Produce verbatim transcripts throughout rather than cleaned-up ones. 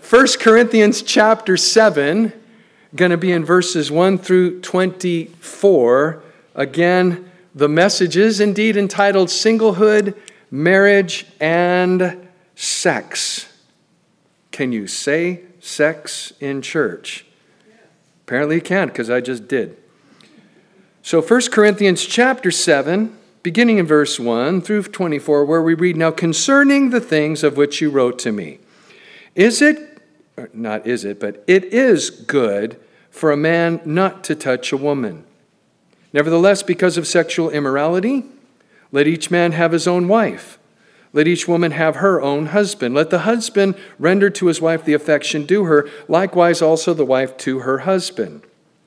First Corinthians chapter seven, going to be in verses one through twenty-four. Again, the message is indeed entitled Singlehood, Marriage, and Sex. Can you say sex in church? Apparently you can, because I just did. So First Corinthians chapter seven, beginning in verse one through twenty-four, where we read, "Now concerning the things of which you wrote to me, is it, or not is it, but it is good for a man not to touch a woman. Nevertheless, because of sexual immorality, let each man have his own wife. Let each woman have her own husband. Let the husband render to his wife the affection due her, likewise also the wife to her husband.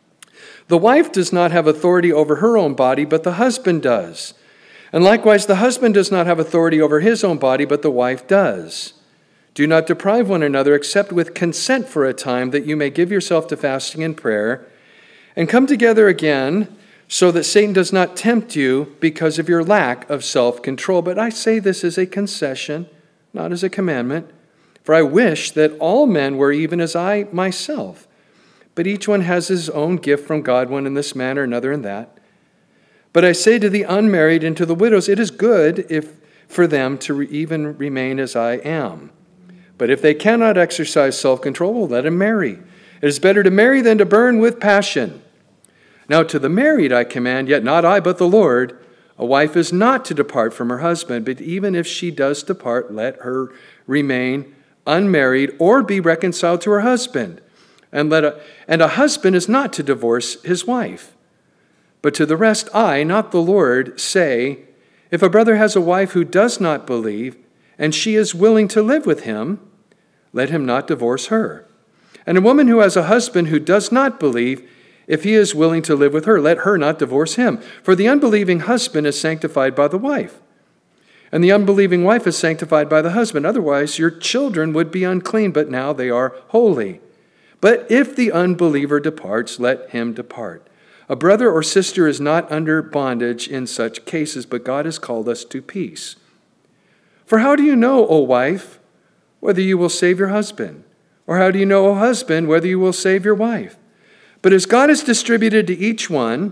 The wife does not have authority over her own body, but the husband does. And likewise the husband does not have authority over his own body, but the wife does. Do not deprive one another except with consent for a time, that you may give yourself to fasting and prayer, and come together again, so that Satan does not tempt you because of your lack of self-control. But I say this as a concession, not as a commandment. For I wish that all men were even as I myself. But each one has his own gift from God, one in this manner, another in that. But I say to the unmarried and to the widows, it is good if for them to re- even remain as I am. But if they cannot exercise self-control, well, let them marry. It is better to marry than to burn with passion. Now to the married I command, yet not I, but the Lord, a wife is not to depart from her husband, but even if she does depart, let her remain unmarried or be reconciled to her husband. And let a, and a husband is not to divorce his wife. But to the rest I, not the Lord, say, if a brother has a wife who does not believe, and she is willing to live with him, let him not divorce her. And a woman who has a husband who does not believe, if he is willing to live with her, let her not divorce him. For the unbelieving husband is sanctified by the wife, and the unbelieving wife is sanctified by the husband. Otherwise, your children would be unclean, but now they are holy. But if the unbeliever departs, let him depart. A brother or sister is not under bondage in such cases, but God has called us to peace. For how do you know, O wife, whether you will save your husband? Or how do you know, O husband, whether you will save your wife? But as God has distributed to each one,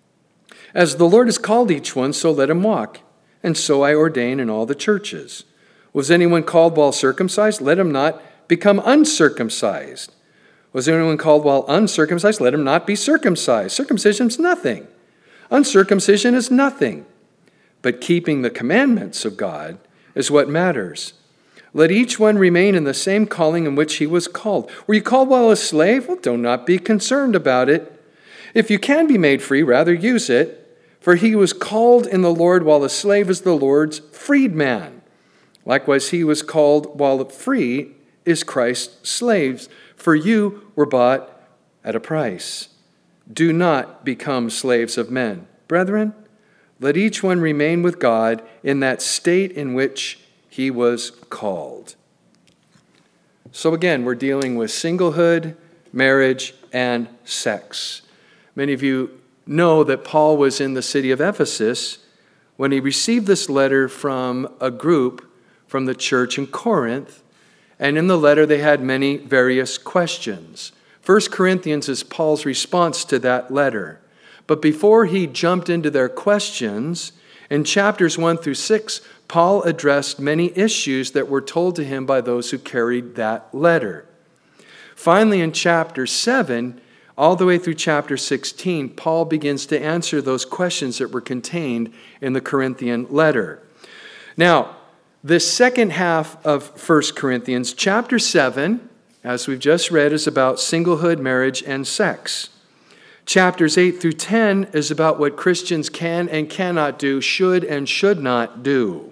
as the Lord has called each one, so let him walk. And so I ordain in all the churches. Was anyone called while circumcised? Let him not become uncircumcised. Was anyone called while uncircumcised? Let him not be circumcised. Circumcision is nothing. Uncircumcision is nothing. But keeping the commandments of God is what matters. Let each one remain in the same calling in which he was called. Were you called while a slave? Well, do not be concerned about it. If you can be made free, rather use it. For he was called in the Lord while a slave is the Lord's freedman. Likewise, he was called while free is Christ's slaves. For you were bought at a price. Do not become slaves of men. Brethren, let each one remain with God in that state in which he was called. So again, we're dealing with singlehood, marriage, and sex. Many of you know that Paul was in the city of Ephesus when he received this letter from a group from the church in Corinth. And in the letter, they had many various questions. First Corinthians is Paul's response to that letter. But before he jumped into their questions, in chapters one through six, Paul addressed many issues that were told to him by those who carried that letter. Finally, in chapter seven, all the way through chapter sixteen, Paul begins to answer those questions that were contained in the Corinthian letter. Now, this second half of First Corinthians, chapter seven, as we've just read, is about singlehood, marriage, and sex. Chapters eight through ten is about what Christians can and cannot do, should and should not do.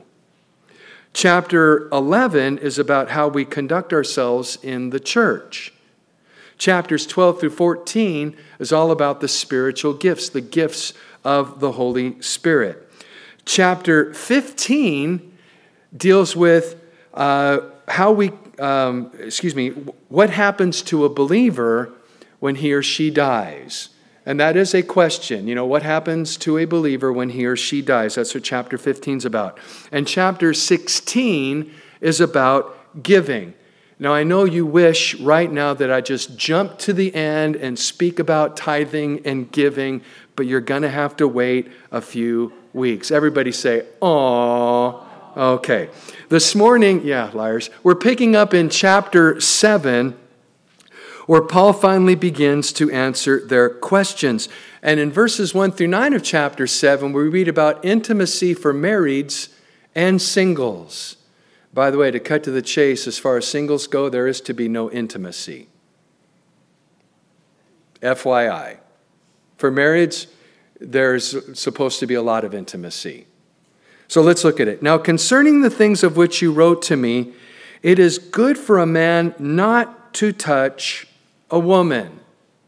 Chapter eleven is about how we conduct ourselves in the church. Chapters twelve through fourteen is all about the spiritual gifts, the gifts of the Holy Spirit. Chapter fifteen deals with uh, how we, um, excuse me, what happens to a believer when he or she dies. And that is a question. You know, what happens to a believer when he or she dies? That's what chapter fifteen is about. And chapter sixteen is about giving. Now, I know you wish right now that I just jump to the end and speak about tithing and giving, but you're going to have to wait a few weeks. Everybody say, "Aw." Okay. This morning, yeah, liars, we're picking up in chapter seven, where Paul finally begins to answer their questions. And in verses one through nine of chapter seven, we read about intimacy for marrieds and singles. By the way, to cut to the chase, as far as singles go, there is to be no intimacy. F Y I. For marrieds, there's supposed to be a lot of intimacy. So let's look at it. Now, concerning the things of which you wrote to me, it is good for a man not to touch a woman.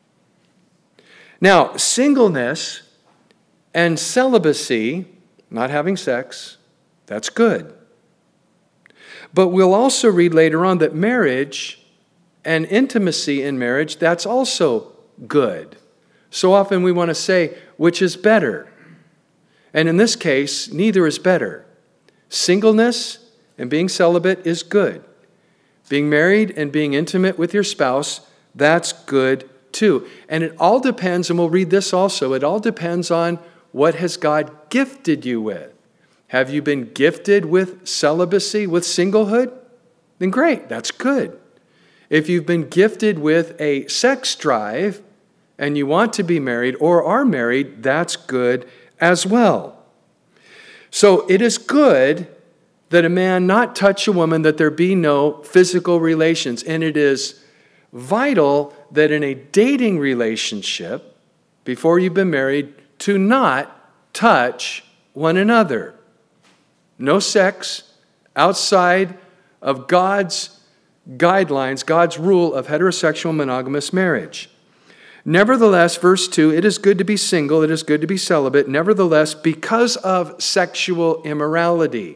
Now, singleness and celibacy, not having sex, that's good. But we'll also read later on that marriage and intimacy in marriage, that's also good. So often we want to say, which is better? And in this case, neither is better. Singleness and being celibate is good. Being married and being intimate with your spouse, that's good too. And it all depends, and we'll read this also, it all depends on what has God gifted you with. Have you been gifted with celibacy, with singlehood? Then great, that's good. If you've been gifted with a sex drive and you want to be married or are married, that's good as well. So it is good that a man not touch a woman, that there be no physical relations. And it is vital that in a dating relationship, before you've been married, to not touch one another. No sex outside of God's guidelines, God's rule of heterosexual monogamous marriage. Nevertheless, verse two, it is good to be single, it is good to be celibate. Nevertheless, because of sexual immorality,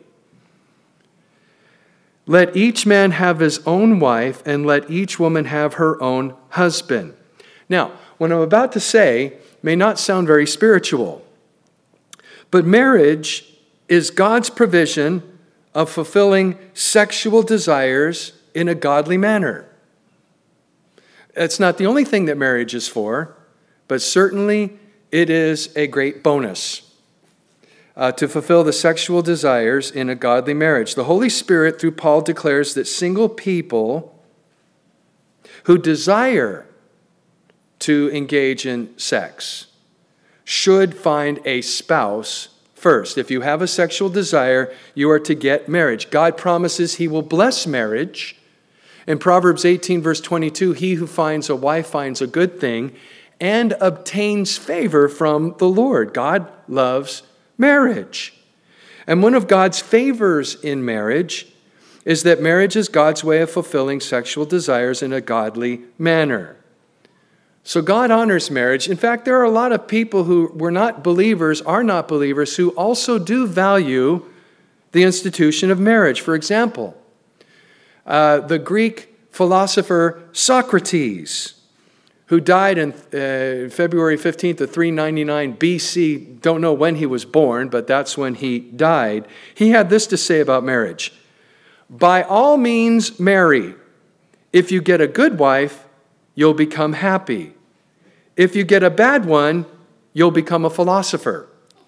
let each man have his own wife, and let each woman have her own husband. Now, what I'm about to say may not sound very spiritual, but marriage is God's provision of fulfilling sexual desires in a godly manner. It's not the only thing that marriage is for, but certainly it is a great bonus uh, to fulfill the sexual desires in a godly marriage. The Holy Spirit, through Paul, declares that single people who desire to engage in sex should find a spouse first. If you have a sexual desire, you are to get marriage. God promises He will bless marriage. In Proverbs eighteen, verse twenty-two, he who finds a wife finds a good thing and obtains favor from the Lord. God loves marriage. And one of God's favors in marriage is that marriage is God's way of fulfilling sexual desires in a godly manner. So God honors marriage. In fact, there are a lot of people who were not believers, are not believers, who also do value the institution of marriage. For example, uh, the Greek philosopher Socrates, who died on uh, February fifteenth of three ninety-nine B C, don't know when he was born, but that's when he died. He had this to say about marriage: by all means marry. If you get a good wife, you'll become happy. If you get a bad one, you'll become a philosopher.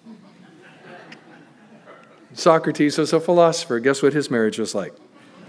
Socrates was a philosopher. Guess what his marriage was like?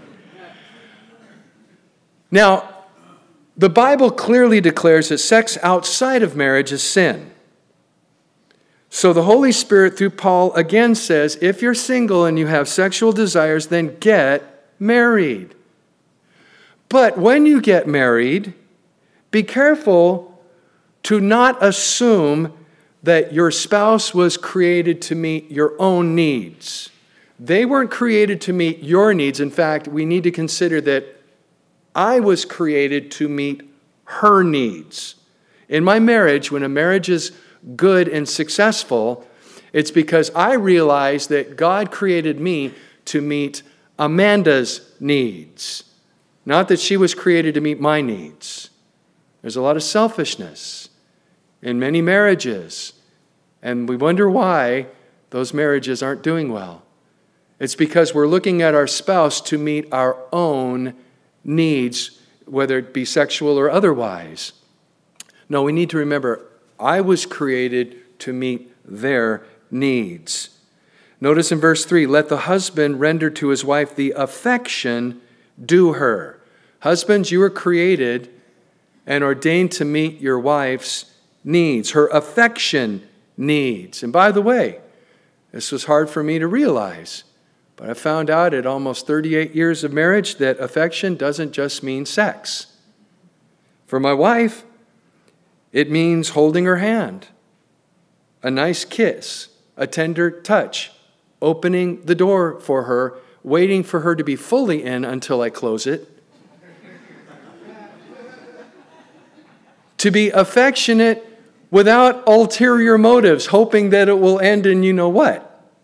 Now, the Bible clearly declares that sex outside of marriage is sin. So the Holy Spirit, through Paul, again says, if you're single and you have sexual desires, then get married. But when you get married, be careful to not assume that your spouse was created to meet your own needs. They weren't created to meet your needs. In fact, we need to consider that I was created to meet her needs. In my marriage, when a marriage is good and successful, it's because I realized that God created me to meet Amanda's needs, not that she was created to meet my needs. There's a lot of selfishness in many marriages, and we wonder why those marriages aren't doing well. It's because we're looking at our spouse to meet our own needs, whether it be sexual or otherwise. No, we need to remember, I was created to meet their needs. Notice in verse three, let the husband render to his wife the affection due her. Husbands, you were created and ordained to meet your wife's needs, her affection needs. And by the way, this was hard for me to realize, but I found out at almost thirty-eight years of marriage that affection doesn't just mean sex. For my wife, it means holding her hand, a nice kiss, a tender touch, opening the door for her, waiting for her to be fully in until I close it. To be affectionate without ulterior motives, hoping that it will end in you know what.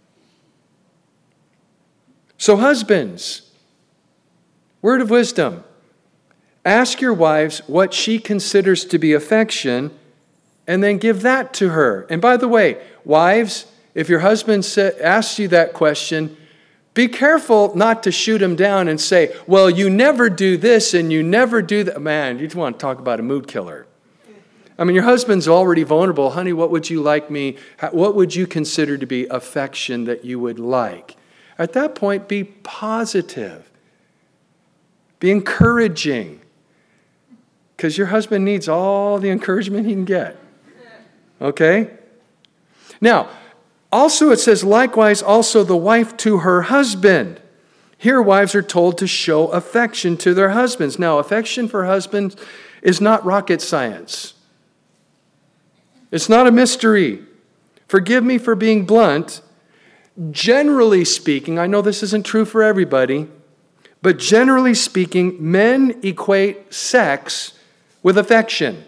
So husbands, word of wisdom, ask your wives what she considers to be affection, and then give that to her. And by the way, wives, if your husband sa- asks you that question, be careful not to shoot him down and say, well, you never do this and you never do that. Man, you want to talk about a mood killer. I mean, your husband's already vulnerable. Honey, what would you like me, what would you consider to be affection that you would like? At that point, be positive. Be encouraging. Because your husband needs all the encouragement he can get. Okay? Now, also it says, likewise also the wife to her husband. Here wives are told to show affection to their husbands. Now, affection for husbands is not rocket science. It's not a mystery. Forgive me for being blunt. Generally speaking, I know this isn't true for everybody, but generally speaking, men equate sex with affection.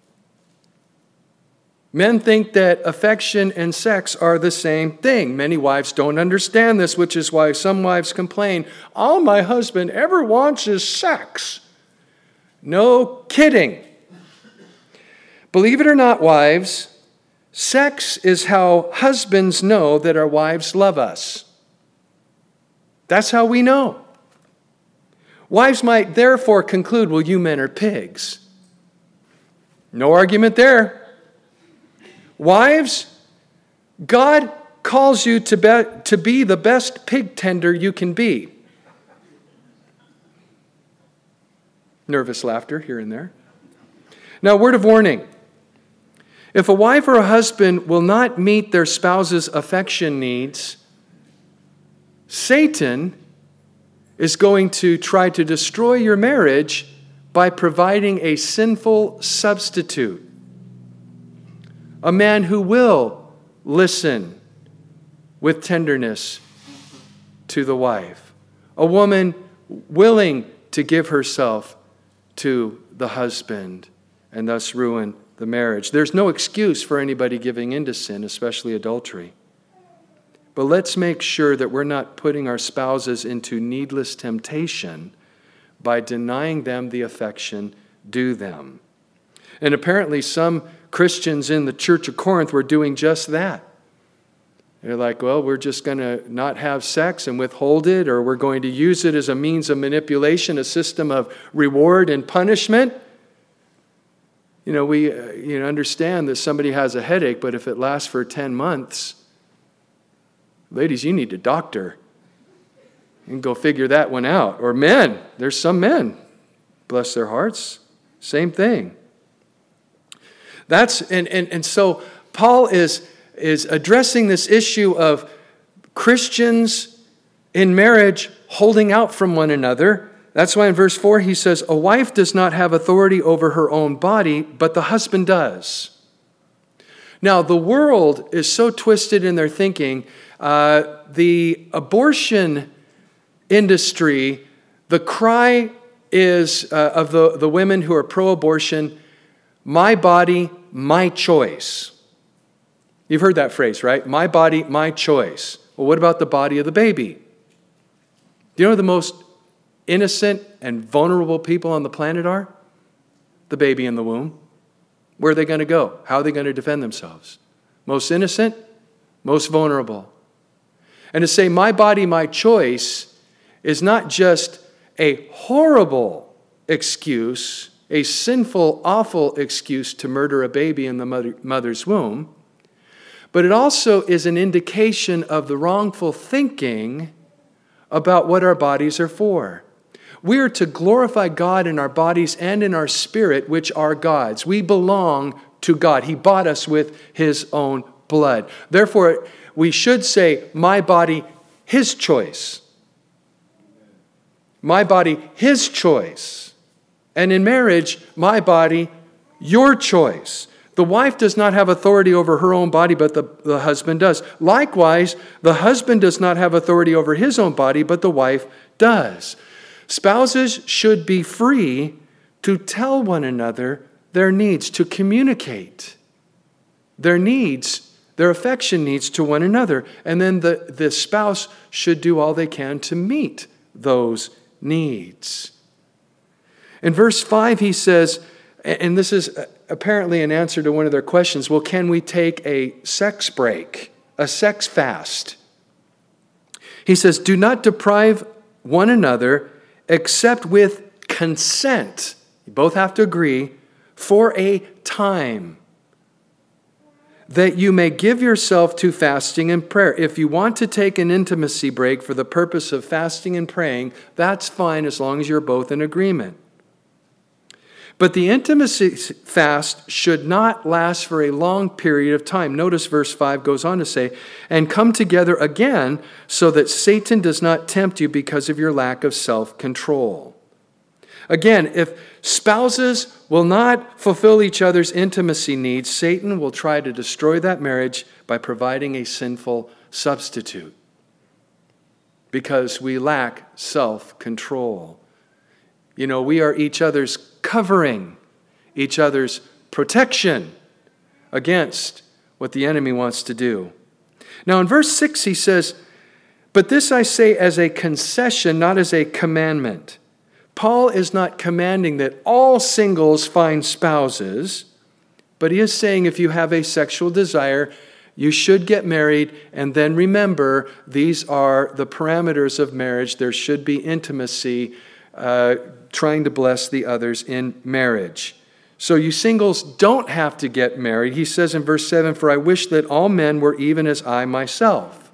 Men think that affection and sex are the same thing. Many wives don't understand this, which is why some wives complain, all my husband ever wants is sex. No kidding. Believe it or not, wives, sex is how husbands know that our wives love us. That's how we know. Wives might therefore conclude, well, you men are pigs. No argument there. Wives, God calls you to be, to be the best pig tender you can be. Nervous laughter here and there. Now, word of warning. If a wife or a husband will not meet their spouse's affection needs, Satan is going to try to destroy your marriage by providing a sinful substitute. A man who will listen with tenderness to the wife. A woman willing to give herself to the husband and thus ruin the marriage. There's no excuse for anybody giving in to sin, especially adultery. But let's make sure that we're not putting our spouses into needless temptation by denying them the affection due them. And apparently some Christians in the church of Corinth were doing just that. They're like, well, we're just going to not have sex and withhold it, or we're going to use it as a means of manipulation, a system of reward and punishment. You know, we uh, you know, understand that somebody has a headache, but if it lasts for ten months, ladies, you need a doctor. You can go figure that one out. Or men, there's some men, bless their hearts, same thing. That's and and, and so Paul is, is addressing this issue of Christians in marriage holding out from one another. That's why in verse four he says, a wife does not have authority over her own body, but the husband does. Now, the world is so twisted in their thinking. Uh, the abortion industry, the cry is uh, of the, the women who are pro-abortion, my body, my choice. You've heard that phrase, right? My body, my choice. Well, what about the body of the baby? Do you know who the most innocent and vulnerable people on the planet are? The baby in the womb. Where are they going to go? How are they going to defend themselves? Most innocent, most vulnerable. And to say, my body, my choice, is not just a horrible excuse, a sinful, awful excuse to murder a baby in the mother, mother's womb, but it also is an indication of the wrongful thinking about what our bodies are for. We are to glorify God in our bodies and in our spirit, which are God's. We belong to God. He bought us with His own blood. Therefore, we should say, my body, His choice. My body, His choice. And in marriage, my body, your choice. The wife does not have authority over her own body, but the, the husband does. Likewise, the husband does not have authority over his own body, but the wife does. Spouses should be free to tell one another their needs, to communicate their needs, their affection needs to one another. And then the, the spouse should do all they can to meet those needs. In verse five, he says, and this is apparently an answer to one of their questions, well, can we take a sex break, a sex fast? He says, do not deprive one another except with consent. You both have to agree, for a time, that you may give yourself to fasting and prayer. If you want to take an intimacy break for the purpose of fasting and praying, that's fine as long as you're both in agreement. But the intimacy fast should not last for a long period of time. Notice verse five goes on to say, and come together again so that Satan does not tempt you because of your lack of self-control. Again, if spouses will not fulfill each other's intimacy needs, Satan will try to destroy that marriage by providing a sinful substitute because we lack self-control. You know, we are each other's covering, each other's protection against what the enemy wants to do. Now in verse six he says, but this I say as a concession, not as a commandment. Paul is not commanding that all singles find spouses, but he is saying if you have a sexual desire, you should get married, and then remember, these are the parameters of marriage. There should be intimacy, uh, trying to bless the others in marriage. So you singles don't have to get married. He says in verse seven, for I wish that all men were even as I myself.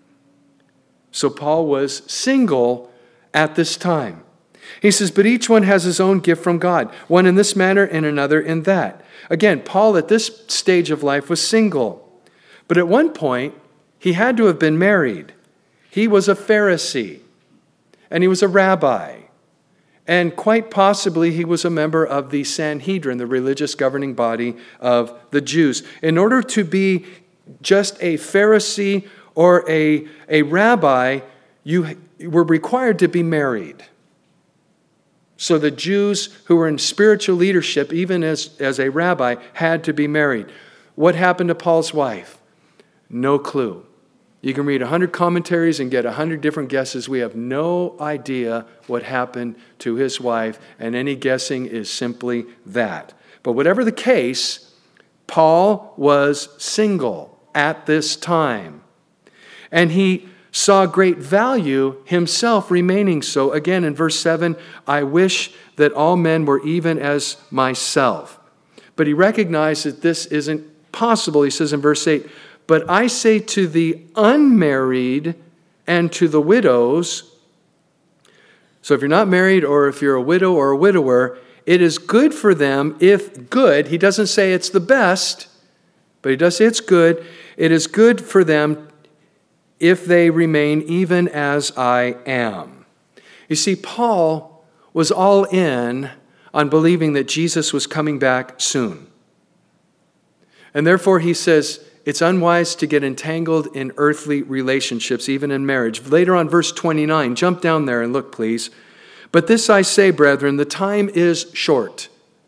So Paul was single at this time. He says, but each one has his own gift from God, one in this manner and another in that. Again, Paul at this stage of life was single. But at one point, he had to have been married. He was a Pharisee, and he was a rabbi. And quite possibly he was a member of the Sanhedrin, the religious governing body of the Jews. In order to be just a Pharisee or a, a rabbi, you were required to be married. So the Jews who were in spiritual leadership, even as, as a rabbi, had to be married. What happened to Paul's wife? No clue. You can read a hundred commentaries and get a hundred different guesses. We have no idea what happened to his wife, and any guessing is simply that. But whatever the case, Paul was single at this time. And he saw great value himself remaining so. Again, in verse seven, I wish that all men were even as myself. But he recognized that this isn't possible. He says in verse eight, but I say to the unmarried and to the widows, so if you're not married or if you're a widow or a widower, it is good for them if good, he doesn't say it's the best, but he does say it's good, it is good for them if they remain even as I am. You see, Paul was all in on believing that Jesus was coming back soon. And therefore he says, it's unwise to get entangled in earthly relationships, even in marriage. Later on, verse twenty-nine, jump down there and look, please. But this I say, brethren, the time is short.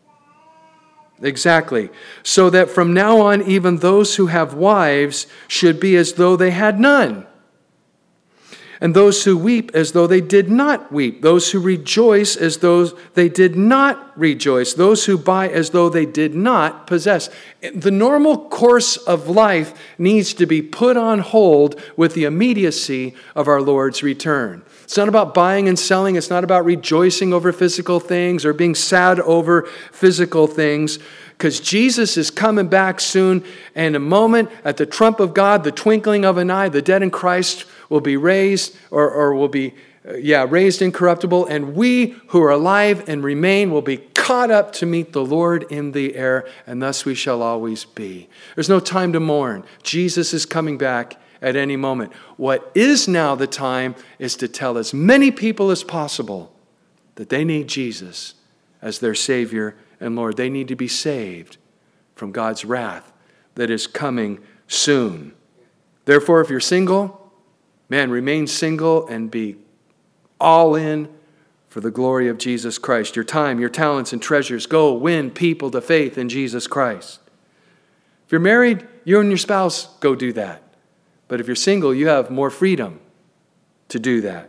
Exactly. So that from now on, even those who have wives should be as though they had none. And those who weep as though they did not weep. Those who rejoice as though they did not rejoice. Those who buy as though they did not possess. The normal course of life needs to be put on hold with the immediacy of our Lord's return. It's not about buying and selling. It's not about rejoicing over physical things or being sad over physical things. Because Jesus is coming back soon, and in a moment, at the trump of God, the twinkling of an eye, the dead in Christ will be raised, or, or will be, uh, yeah, raised incorruptible, and we who are alive and remain will be caught up to meet the Lord in the air, and thus we shall always be. There's no time to mourn. Jesus is coming back at any moment. What is now the time is to tell as many people as possible that they need Jesus as their Savior and Lord. They need to be saved from God's wrath that is coming soon. Therefore, if you're single, man, remain single and be all in for the glory of Jesus Christ. Your time, your talents, and treasures, go win people to faith in Jesus Christ. If you're married, you and your spouse, go do that. But if you're single, you have more freedom to do that.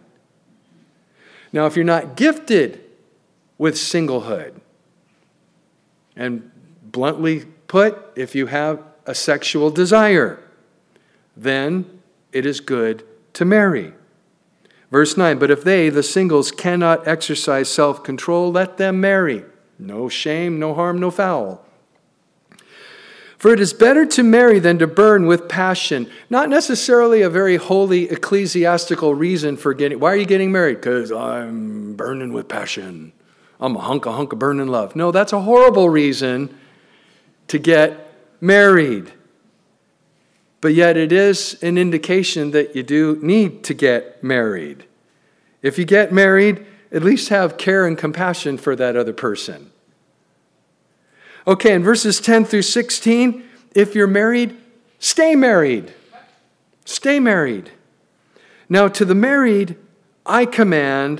Now, if you're not gifted with singlehood, and bluntly put, if you have a sexual desire, then it is good to marry. Verse nine, but if they, the singles, cannot exercise self-control, let them marry. No shame, no harm, no foul. For it is better to marry than to burn with passion. Not necessarily a very holy ecclesiastical reason for getting, why are you getting married? Because I'm burning with passion. I'm a hunk, a hunk of burning love. No, that's a horrible reason to get married. But yet it is an indication that you do need to get married. If you get married, at least have care and compassion for that other person. Okay, in verses ten through sixteen, if you're married, stay married. Stay married. Now to the married, I command,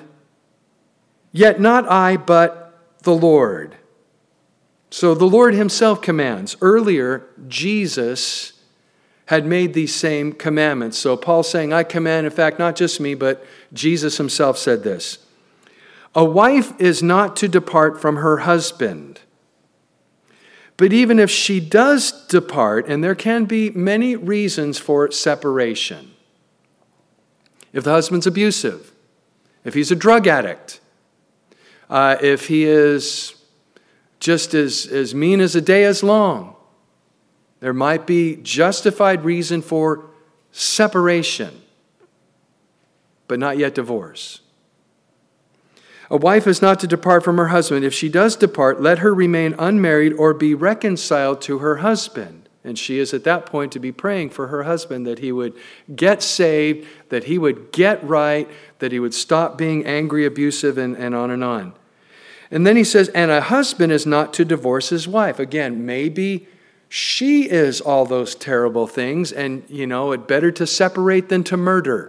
yet not I, but the Lord. So the Lord himself commands. Earlier, Jesus had made these same commandments. So Paul's saying, I command, in fact, not just me, but Jesus himself said this. A wife is not to depart from her husband. But even if she does depart, and there can be many reasons for separation. If the husband's abusive, if he's a drug addict, Uh, if he is just as, as mean as a day is long, there might be justified reason for separation, but not yet divorce. A wife is not to depart from her husband. If she does depart, let her remain unmarried or be reconciled to her husband. And she is at that point to be praying for her husband that he would get saved, that he would get right, that he would stop being angry, abusive, and, and on and on. And then he says, and a husband is not to divorce his wife. Again, maybe she is all those terrible things, and, you know, it's better to separate than to murder.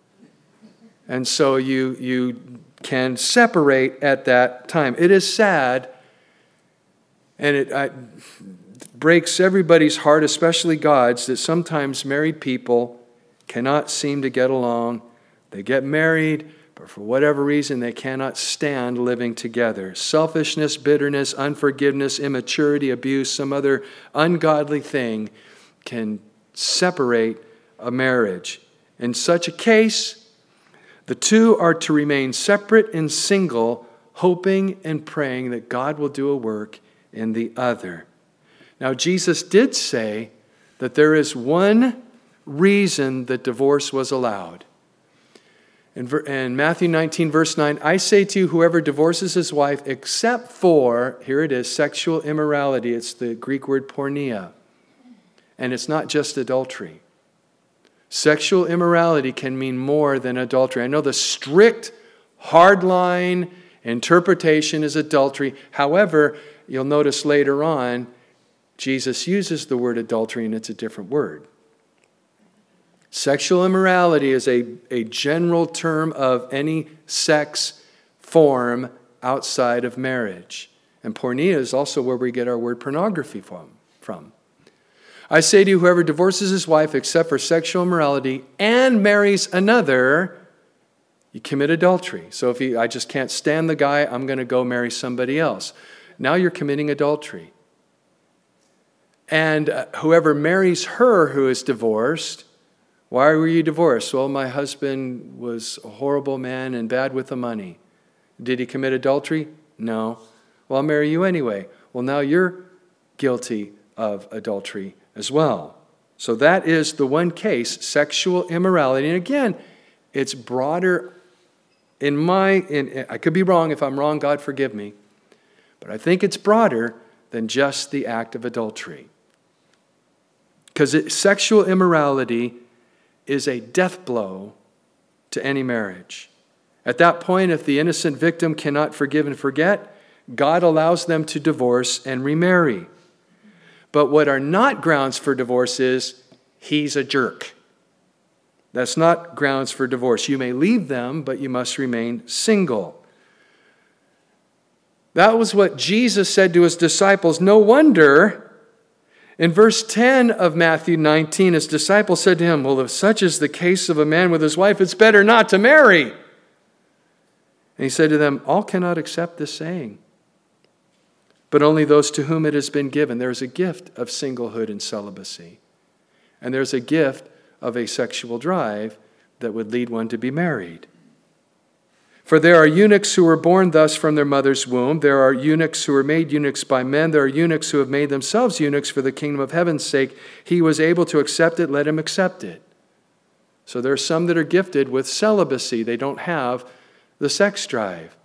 And so you, you can separate at that time. It is sad, and it I, breaks everybody's heart, especially God's, that sometimes married people cannot seem to get along. They get married, but for whatever reason, they cannot stand living together. Selfishness, bitterness, unforgiveness, immaturity, abuse, some other ungodly thing can separate a marriage. In such a case, the two are to remain separate and single, hoping and praying that God will do a work in the other. Now, Jesus did say that there is one reason that divorce was allowed. In, in Matthew nineteen, verse nine, I say to you, whoever divorces his wife except for, here it is, sexual immorality. It's the Greek word porneia. And it's not just adultery. Sexual immorality can mean more than adultery. I know the strict, hardline interpretation is adultery. However, you'll notice later on, Jesus uses the word adultery, and it's a different word. Sexual immorality is a, a general term of any sex form outside of marriage. And porneia is also where we get our word pornography from. from. I say to you, whoever divorces his wife except for sexual immorality and marries another You commit adultery. So if you, I just can't stand the guy, I'm going to go marry somebody else. Now you're committing adultery. And uh, whoever marries her who is divorced, why were you divorced? Well, my husband was a horrible man and bad with the money. Did he commit adultery? No. Well, I'll marry you anyway. Well, now you're guilty of adultery as well. So that is the one case, sexual immorality. And again, it's broader in my, in, I could be wrong. If I'm wrong, God forgive me. But I think it's broader than just the act of adultery. Because sexual immorality is a death blow to any marriage. At that point, if the innocent victim cannot forgive and forget, God allows them to divorce and remarry. But what are not grounds for divorce is, he's a jerk. That's not grounds for divorce. You may leave them, but you must remain single. That was what Jesus said to his disciples. No wonder in verse ten of Matthew nineteen, his disciples said to him, well, if such is the case of a man with his wife, it's better not to marry. And he said to them, all cannot accept this saying, but only those to whom it has been given. There is a gift of singlehood and celibacy. And there's a gift of a sexual drive that would lead one to be married. For there are eunuchs who were born thus from their mother's womb. There are eunuchs who were made eunuchs by men. There are eunuchs who have made themselves eunuchs for the kingdom of heaven's sake. He was able to accept it, let him accept it. So there are some that are gifted with celibacy. They don't have the sex drive.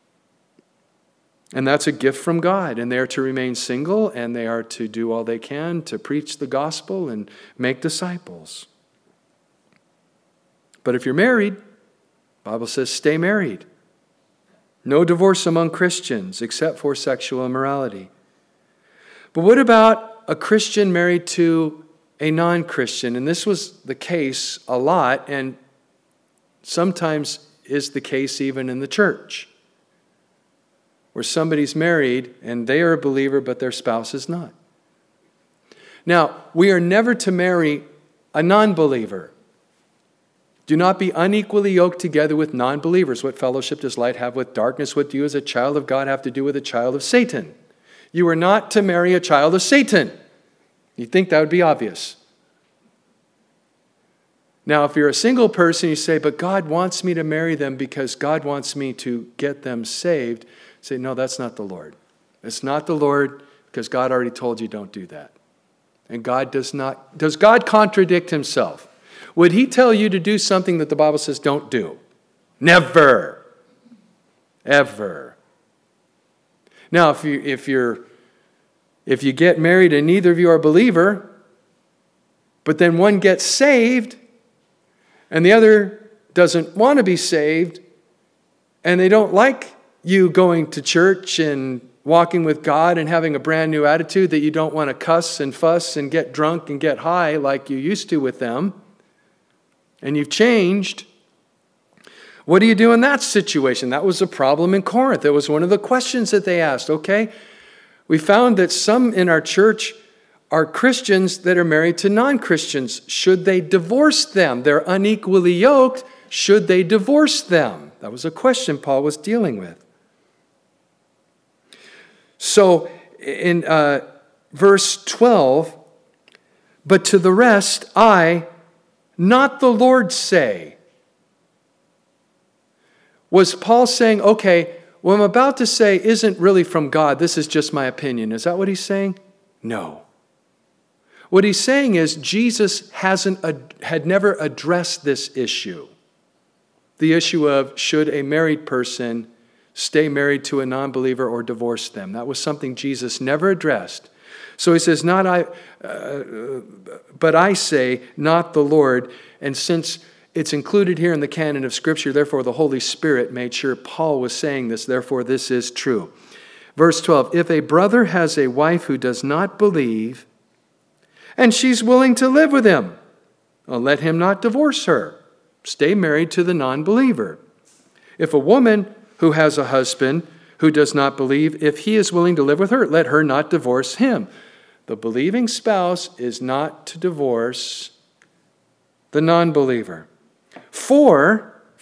And that's a gift from God. And they are to remain single, and they are to do all they can to preach the gospel and make disciples. But if you're married, the Bible says stay married. No divorce among Christians except for sexual immorality. But what about a Christian married to a non-Christian? And this was the case a lot, and sometimes is the case even in the church, where somebody's married and they are a believer but their spouse is not. Now, we are never to marry a non-believer. Do not be unequally yoked together with non-believers. What fellowship does light have with darkness? What do you as a child of God have to do with a child of Satan? You are not to marry a child of Satan. You'd think that would be obvious. Now, if you're a single person, you say, but God wants me to marry them because God wants me to get them saved. Say, no, that's not the Lord. It's not the Lord because God already told you don't do that. And God does not, does God contradict himself? Would he tell you to do something that the Bible says don't do? Never. Ever. Now, if you if you're if you get married and neither of you are a believer, but then one gets saved and the other doesn't want to be saved, and they don't like you going to church and walking with God and having a brand new attitude that you don't want to cuss and fuss and get drunk and get high like you used to with them, and you've changed, what do you do in that situation? That was a problem in Corinth. It was one of the questions that they asked. Okay, we found that some in our church are Christians that are married to non-Christians. Should they divorce them? They're unequally yoked. Should they divorce them? That was a question Paul was dealing with. So in uh, verse twelve, but to the rest I, not the Lord, say. Was Paul saying, okay, what I'm about to say isn't really from God, this is just my opinion. Is that what he's saying? No. What he's saying is Jesus hasn't had never addressed this issue. The issue of should a married person stay married to a non-believer or divorce them. That was something Jesus never addressed. So he says, "Not I, uh, but I say, not the Lord." And since it's included here in the canon of Scripture, therefore the Holy Spirit made sure Paul was saying this. Therefore, this is true. Verse twelve, if a brother has a wife who does not believe, and she's willing to live with him, well, let him not divorce her. Stay married to the non-believer. If a woman who has a husband who does not believe, if he is willing to live with her, let her not divorce him. The believing spouse is not to divorce the non-believer. For,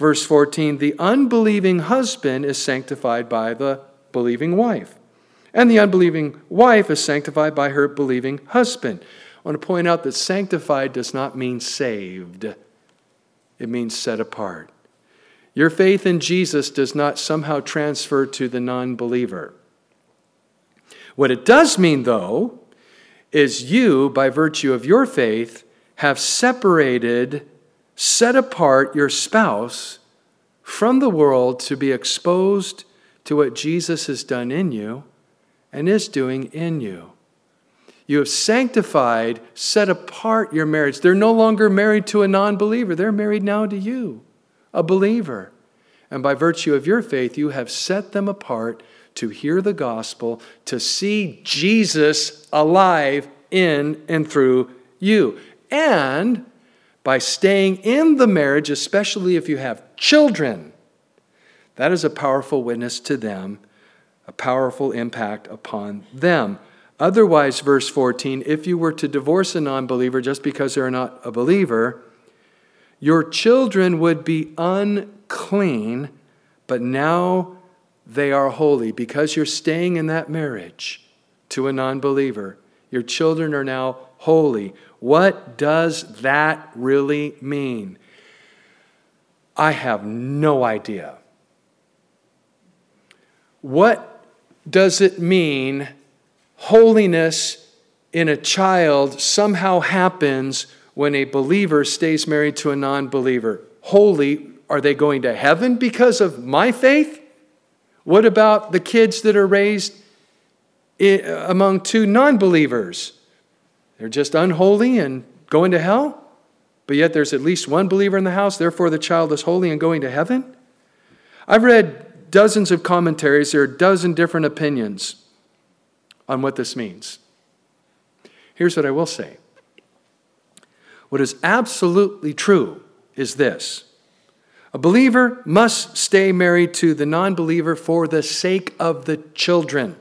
Verse fourteen, the unbelieving husband is sanctified by the believing wife, and the unbelieving wife is sanctified by her believing husband. I want to point out that sanctified does not mean saved. It means set apart. Your faith in Jesus does not somehow transfer to the non-believer. What it does mean, though, is you, by virtue of your faith, have separated, set apart your spouse from the world to be exposed to what Jesus has done in you and is doing in you. You have sanctified, set apart your marriage. They're no longer married to a non-believer. They're married now to you, a believer. And by virtue of your faith, you have set them apart to hear the gospel, to see Jesus alive in and through you. And by staying in the marriage, especially if you have children, that is a powerful witness to them, a powerful impact upon them. Otherwise, verse fourteen, if you were to divorce a non-believer just because they're not a believer, your children would be unclean, but now they are holy. Because you're staying in that marriage to a non-believer, your children are now holy. What does that really mean? I have no idea. What does it mean holiness in a child somehow happens when a believer stays married to a non-believer? Holy, are they going to heaven because of my faith? What about the kids that are raised among two non-believers? They're just unholy and going to hell? But yet there's at least one believer in the house, therefore the child is holy and going to heaven? I've read dozens of commentaries. There are a dozen different opinions on what this means. Here's what I will say. What is absolutely true is this. A believer must stay married to the non-believer for the sake of the children.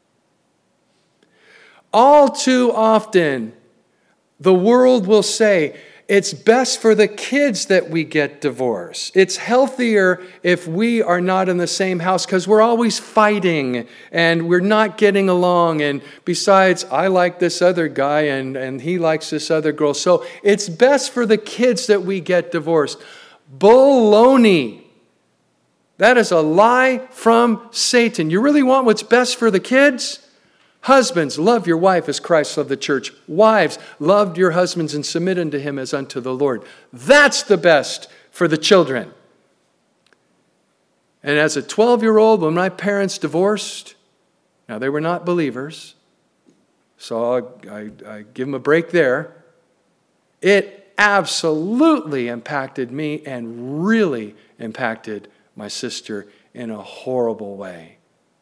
All too often, the world will say, it's best for the kids that we get divorced. It's healthier if we are not in the same house because we're always fighting and we're not getting along. And besides, I like this other guy and, and he likes this other girl. So it's best for the kids that we get divorced. Baloney. That is a lie from Satan. You really want what's best for the kids? Husbands, love your wife as Christ loved the church. Wives, love your husbands and submit unto him as unto the Lord. That's the best for the children. And as a twelve-year-old, when my parents divorced, now they were not believers, so I, I, I give them a break there. It absolutely impacted me and really impacted my sister in a horrible way.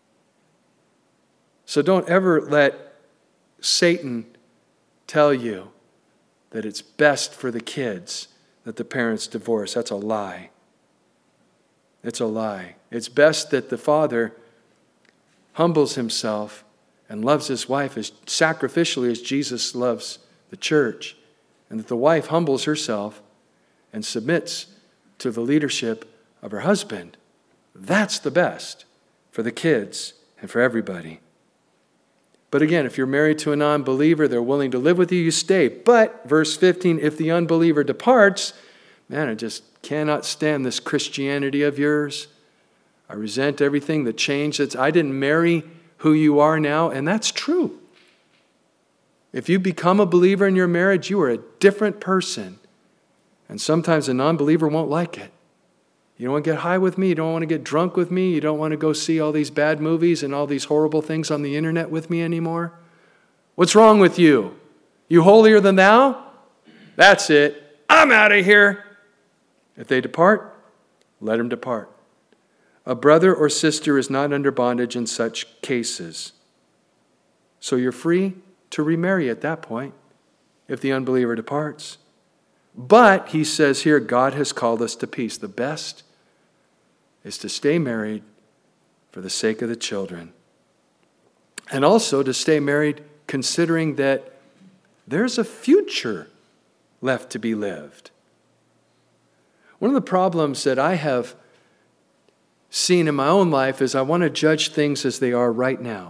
So don't ever let Satan tell you that it's best for the kids that the parents divorce. That's a lie. It's a lie. It's best that the father humbles himself and loves his wife as sacrificially as Jesus loves the church, and that the wife humbles herself and submits to the leadership of her husband. That's the best for the kids and for everybody. But again, if you're married to a non-believer, they're willing to live with you, you stay. But, verse fifteen, if the unbeliever departs, man, I just cannot stand this Christianity of yours. I resent everything, the change that's, I didn't marry who you are now, and that's true. If you become a believer in your marriage, you are a different person. And sometimes a non-believer won't like it. You don't want to get high with me. You don't want to get drunk with me. You don't want to go see all these bad movies and all these horrible things on the internet with me anymore. What's wrong with you? You holier than thou? That's it. I'm out of here. If they depart, let them depart. A brother or sister is not under bondage in such cases. So you're free to remarry at that point if the unbeliever departs. But, he says here, God has called us to peace. The best is to stay married for the sake of the children. And also to stay married considering that there's a future left to be lived. One of the problems that I have seen in my own life is I want to judge things as they are right now.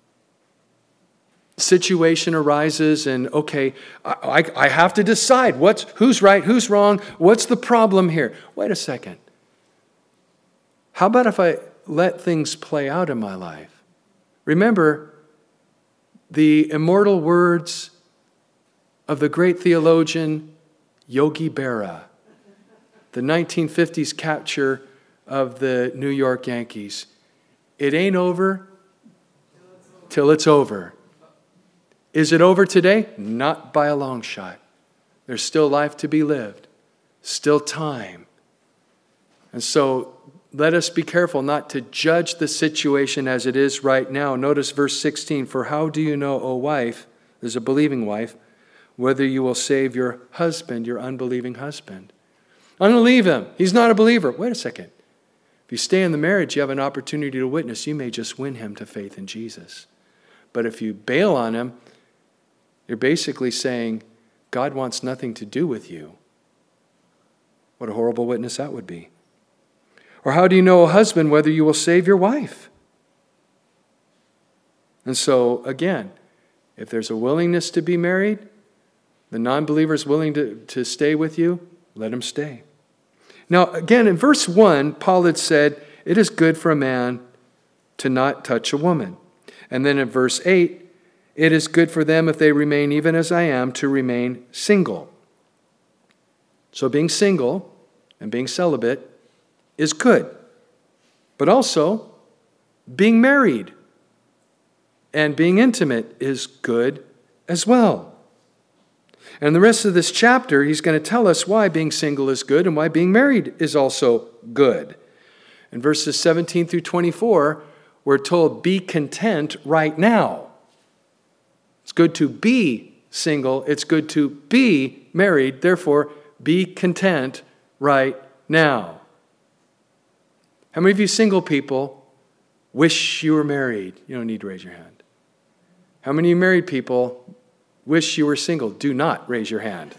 Situation arises and, okay, I, I, I have to decide what's, who's right, who's wrong, what's the problem here? Wait a second. How about if I let things play out in my life? Remember the immortal words of the great theologian Yogi Berra, the nineteen fifties capture of the New York Yankees. It ain't over till it's over. Is it over today? Not by a long shot. There's still life to be lived, still time. And so let us be careful not to judge the situation as it is right now. Notice verse sixteen, for how do you know, O wife, there's a believing wife, whether you will save your husband, your unbelieving husband? I'm going to leave him. He's not a believer. Wait a second. If you stay in the marriage, you have an opportunity to witness. You may just win him to faith in Jesus. But if you bail on him, you're basically saying, God wants nothing to do with you. What a horrible witness that would be. Or how do you know, a husband, whether you will save your wife? And so, again, if there's a willingness to be married, the non-believer is willing to, to stay with you, let him stay. Now, again, in verse one, Paul had said, it is good for a man to not touch a woman. And then in verse eight, it is good for them if they remain, even as I am, to remain single. So being single and being celibate is good. But also, being married and being intimate is good as well. And the rest of this chapter, he's going to tell us why being single is good and why being married is also good. In verses seventeen through twenty-four, we're told, be content right now. It's good to be single. It's good to be married. Therefore, be content right now. How many of you single people wish you were married? You don't need to raise your hand. How many of you married people wish you were single? Do not raise your hand.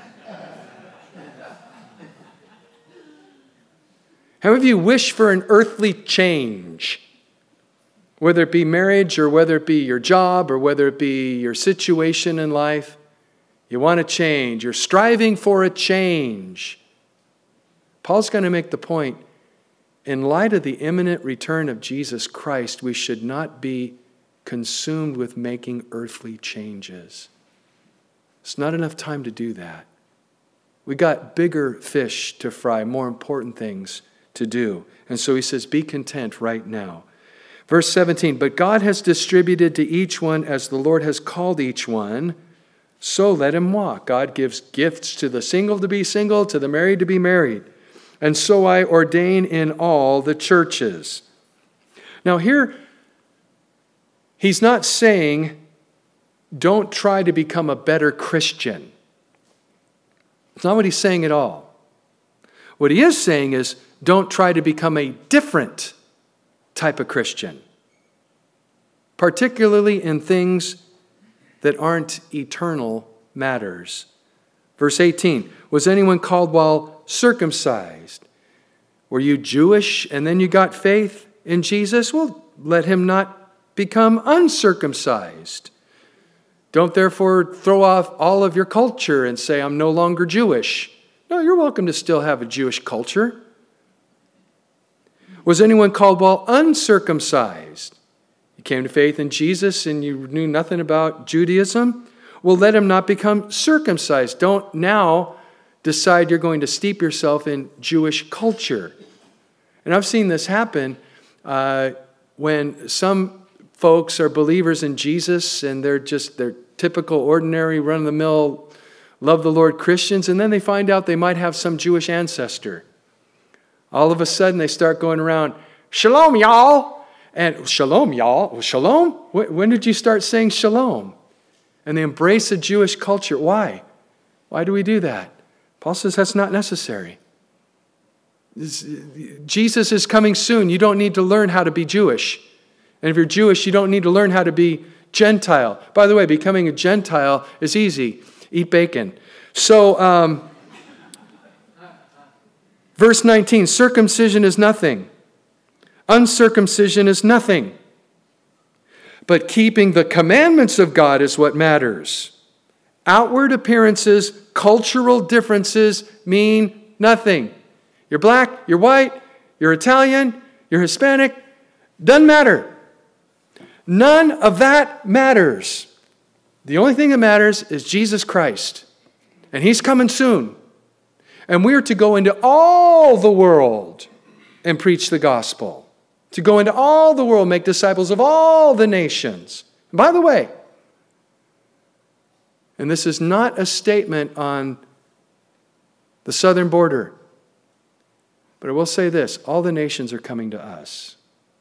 How many of you wish for an earthly change? Whether it be marriage or whether it be your job or whether it be your situation in life, you want to change. You're striving for a change. Paul's going to make the point, in light of the imminent return of Jesus Christ, we should not be consumed with making earthly changes. It's not enough time to do that. We got bigger fish to fry, more important things to do. And so he says, be content right now. Verse seventeen, but God has distributed to each one as the Lord has called each one, so let him walk. God gives gifts to the single to be single, to the married to be married. And so I ordain in all the churches. Now here, he's not saying, don't try to become a better Christian. It's not what he's saying at all. What he is saying is, don't try to become a different type of Christian, particularly in things that aren't eternal matters. Verse eighteen, was anyone called while circumcised? Were you Jewish and then you got faith in Jesus? Well, let him not become uncircumcised. Don't therefore throw off all of your culture and say, I'm no longer Jewish. No, you're welcome to still have a Jewish culture. Was anyone called while uncircumcised? You came to faith in Jesus and you knew nothing about Judaism? Well, let him not become circumcised. Don't now decide you're going to steep yourself in Jewish culture. And I've seen this happen uh, when some folks are believers in Jesus and they're just, they're typical, ordinary, run-of-the-mill, love the Lord Christians, and then they find out they might have some Jewish ancestor. All of a sudden, they start going around, shalom, y'all. And shalom, y'all. Well, shalom? When did you start saying shalom? And they embrace a Jewish culture. Why? Why do we do that? Paul says that's not necessary. Jesus is coming soon. You don't need to learn how to be Jewish. And if you're Jewish, you don't need to learn how to be Gentile. By the way, becoming a Gentile is easy. Eat bacon. So, um... Verse nineteen, circumcision is nothing. Uncircumcision is nothing. But keeping the commandments of God is what matters. Outward appearances, cultural differences mean nothing. You're black, you're white, you're Italian, you're Hispanic, doesn't matter. None of that matters. The only thing that matters is Jesus Christ. And He's coming soon. And we are to go into all the world and preach the gospel. To go into all the world, make disciples of all the nations. And by the way, and this is not a statement on the southern border, but I will say this, all the nations are coming to us.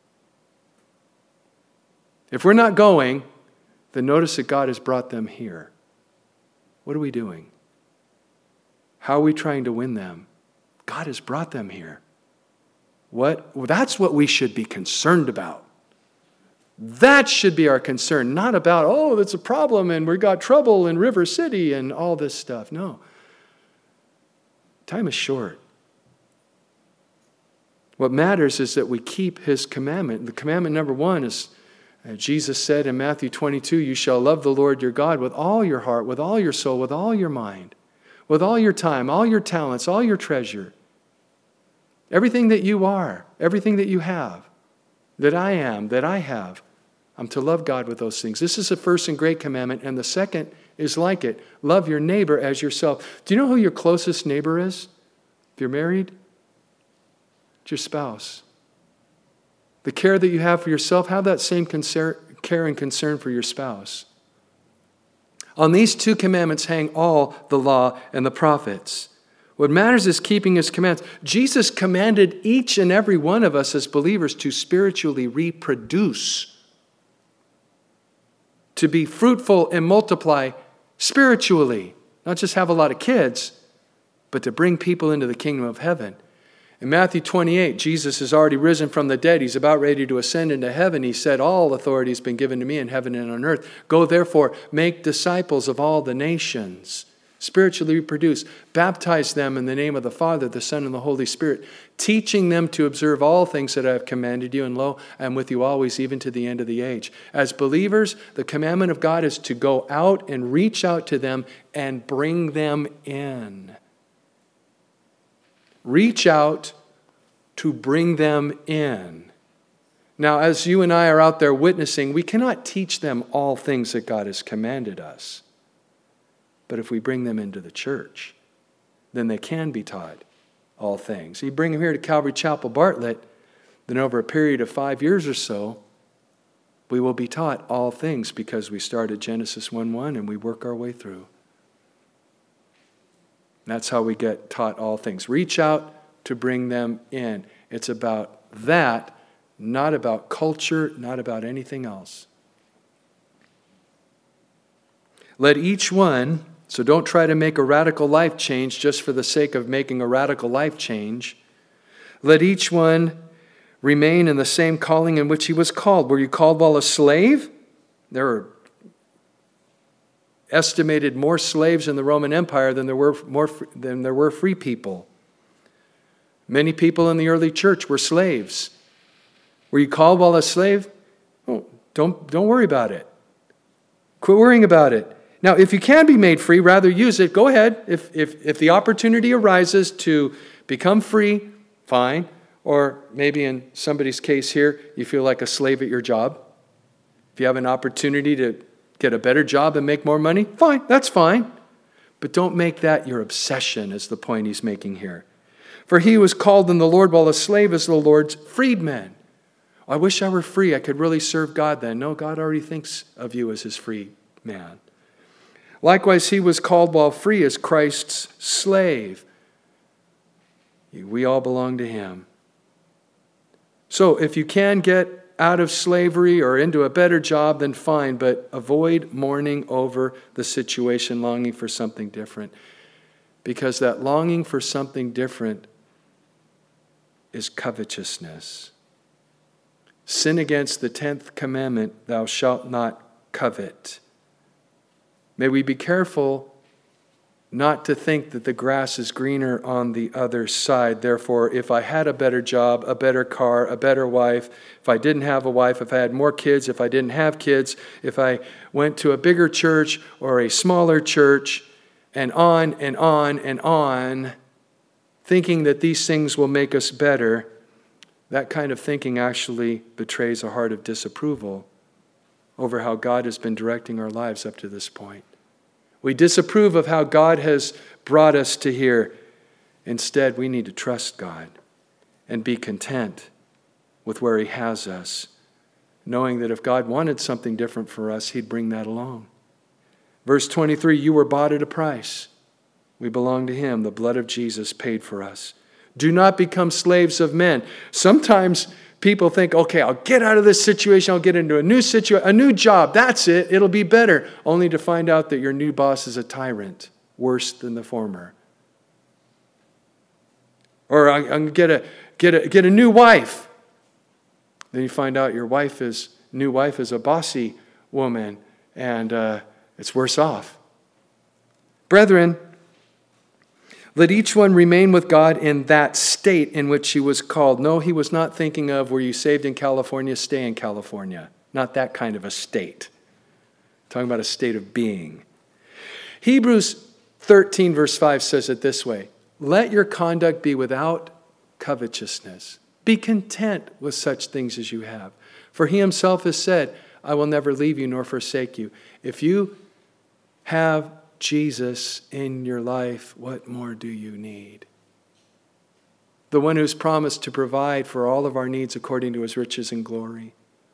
If we're not going, then notice that God has brought them here. What are we doing? How are we trying to win them? God has brought them here. What? Well, that's what we should be concerned about. That should be our concern, not about, oh, that's a problem and we got trouble in River City and all this stuff. No. Time is short. What matters is that we keep His commandment. The commandment number one is, uh, Jesus said in Matthew twenty-two, you shall love the Lord your God with all your heart, with all your soul, with all your mind, with all your time, all your talents, all your treasure. Everything that you are, everything that you have, that I am, that I have, I'm to love God with those things. This is the first and great commandment, and the second is like it. Love your neighbor as yourself. Do you know who your closest neighbor is? If you're married, it's your spouse. The care that you have for yourself, have that same concern, care and concern for your spouse. On these two commandments hang all the law and the prophets. What matters is keeping His commands. Jesus commanded each and every one of us as believers to spiritually reproduce, to be fruitful and multiply spiritually, not just have a lot of kids, but to bring people into the kingdom of heaven. In Matthew twenty-eight, Jesus has already risen from the dead. He's about ready to ascend into heaven. He said, all authority has been given to me in heaven and on earth. Go therefore, make disciples of all the nations. Spiritually reproduce. Baptize them in the name of the Father, the Son, and the Holy Spirit, teaching them to observe all things that I have commanded you. And lo, I am with you always, even to the end of the age. As believers, the commandment of God is to go out and reach out to them and bring them in. Reach out to bring them in. Now, as you and I are out there witnessing, we cannot teach them all things that God has commanded us. But if we bring them into the church, then they can be taught all things. You bring them here to Calvary Chapel Bartlett, then over a period of five years or so, we will be taught all things because we start at Genesis one one and we work our way through. That's how we get taught all things. Reach out to bring them in. It's about that, not about culture, not about anything else. Let each one, so don't try to make a radical life change just for the sake of making a radical life change. Let each one remain in the same calling in which he was called. Were you called while a slave? There are estimated more slaves in the Roman Empire than there were more than there were free people. Many people in the early church were slaves. Were you called while a slave? Oh, don't, don't worry about it. Quit worrying about it. Now, if you can be made free, rather use it. Go ahead. If, if, if the opportunity arises to become free, fine. Or maybe in somebody's case here, you feel like a slave at your job. If you have an opportunity to get a better job and make more money, fine, that's fine. But don't make that your obsession, is the point he's making here. For he who was called in the Lord while a slave is the Lord's freedman. I wish I were free. I could really serve God then. No, God already thinks of you as his free man. Likewise, he was called while free as Christ's slave. We all belong to him. So if you can get out of slavery or into a better job, then fine, but avoid mourning over the situation, longing for something different. Because that longing for something different is covetousness. Sin against the tenth commandment, thou shalt not covet. May we be careful not to think that the grass is greener on the other side. Therefore, if I had a better job, a better car, a better wife, if I didn't have a wife, if I had more kids, if I didn't have kids, if I went to a bigger church or a smaller church, and on and on and on, thinking that these things will make us better, that kind of thinking actually betrays a heart of disapproval over how God has been directing our lives up to this point. We disapprove of how God has brought us to here. Instead, we need to trust God and be content with where He has us, knowing that if God wanted something different for us, He'd bring that along. Verse twenty-three, you were bought at a price. We belong to Him. The blood of Jesus paid for us. Do not become slaves of men. Sometimes people think, okay, I'll get out of this situation. I'll get into a new situation, a new job. That's it. It'll be better. Only to find out that your new boss is a tyrant, worse than the former. Or I'm going to get a, get a, get a new wife. Then you find out your wife is, new wife is a bossy woman, and uh, it's worse off. Brethren, let each one remain with God in that state in which he was called. No, he was not thinking of, were you saved in California, stay in California. Not that kind of a state. Talking about a state of being. Hebrews thirteen verse five says it this way. Let your conduct be without covetousness. Be content with such things as you have. For He Himself has said, I will never leave you nor forsake you. If you have Jesus in your life, what more do you need? The one who's promised to provide for all of our needs according to His riches and glory.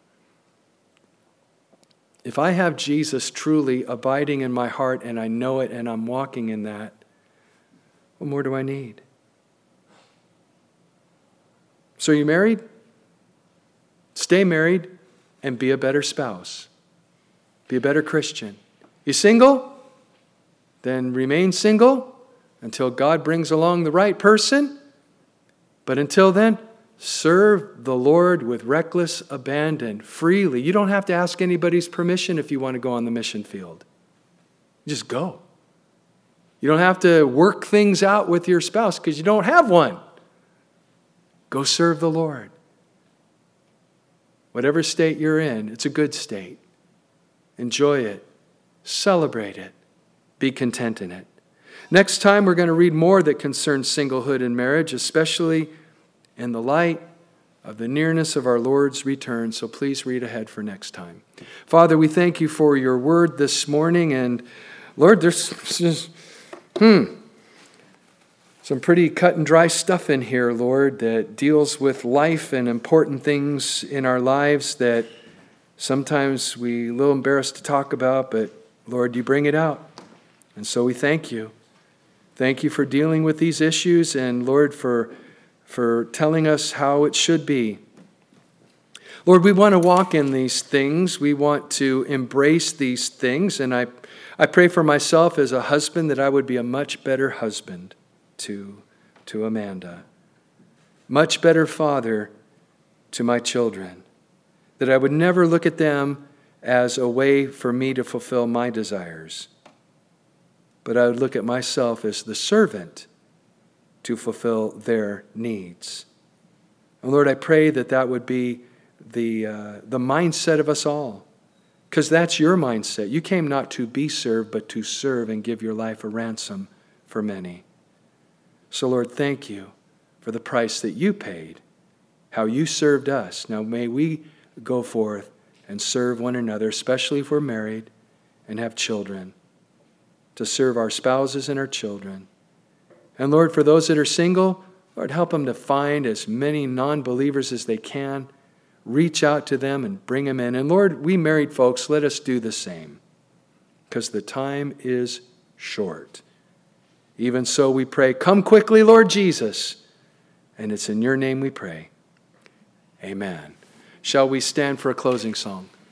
If I have Jesus truly abiding in my heart and I know it and I'm walking in that, what more do I need? So are you married? Stay married and be a better spouse. Be a better Christian. You single? Then remain single until God brings along the right person. But until then, serve the Lord with reckless abandon, freely. You don't have to ask anybody's permission if you want to go on the mission field. Just go. You don't have to work things out with your spouse because you don't have one. Go serve the Lord. Whatever state you're in, it's a good state. Enjoy it. Celebrate it. Be content in it. Next time, we're going to read more that concerns singlehood and marriage, especially in the light of the nearness of our Lord's return. So please read ahead for next time. Father, we thank you for your word this morning. And Lord, there's just, hmm, some pretty cut and dry stuff in here, Lord, that deals with life and important things in our lives that sometimes we're a little embarrassed to talk about, but Lord, you bring it out. And so we thank you. Thank you for dealing with these issues and, Lord, for, for telling us how it should be. Lord, we want to walk in these things. We want to embrace these things. And I, I pray for myself as a husband that I would be a much better husband to, to Amanda. Much better father to my children. That I would never look at them as a way for me to fulfill my desires. But I would look at myself as the servant to fulfill their needs. And Lord, I pray that that would be the, uh, the mindset of us all. Because that's your mindset. You came not to be served, but to serve and give your life a ransom for many. So Lord, thank you for the price that you paid, how you served us. Now may we go forth and serve one another, especially if we're married and have children, to serve our spouses and our children. And Lord, for those that are single, Lord, help them to find as many non-believers as they can. Reach out to them and bring them in. And Lord, we married folks, let us do the same, because the time is short. Even so, we pray, come quickly, Lord Jesus. And it's in your name we pray. Amen. Shall we stand for a closing song?